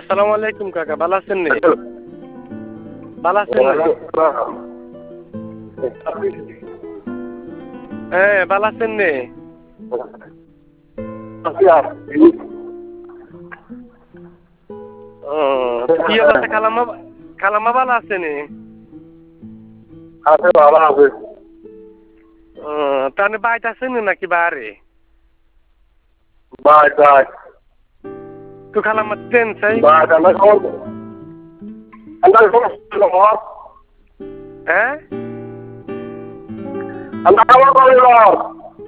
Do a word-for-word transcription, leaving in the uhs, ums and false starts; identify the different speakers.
Speaker 1: আসসালামু আলাইকুম কাকা, ভালো আছেন নি? ভালো আছেন নি? হ্যাঁ, ভালো আছেন নি? ও কি অবস্থা? খালাম্মা খালাম্মা ভালো আছে নি?
Speaker 2: আছে, ভালো আছে।
Speaker 1: ও তাহলে বাইতে আছেন নাকি বাড়ি?
Speaker 2: বাই বাই
Speaker 1: তো খালাম্মা ট্রেন চাই?
Speaker 2: বাই আমরা খবর আমরা খবর
Speaker 1: হ্যাঁ
Speaker 2: আমরা খবর করে